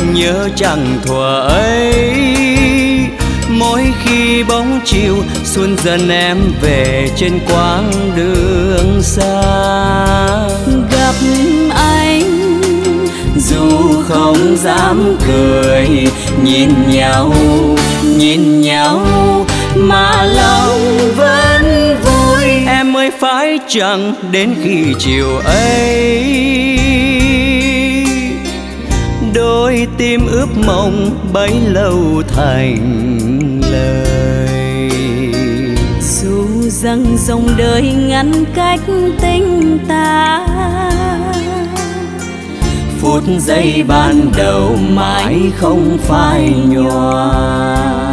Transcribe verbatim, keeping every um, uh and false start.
nhớ chẳng thuở ấy. Mỗi khi bóng chiều xuân dần em về trên quãng đường xa. Gặp anh dù không dám cười, nhìn nhau nhìn nhau mà lòng vẫn vui. Em ơi phải chẳng đến khi chiều ấy đôi tim ướp mộng bấy lâu thành lời. Dù rằng dòng đời ngăn cách tình ta, phút giây ban đầu mãi không phai nhòa.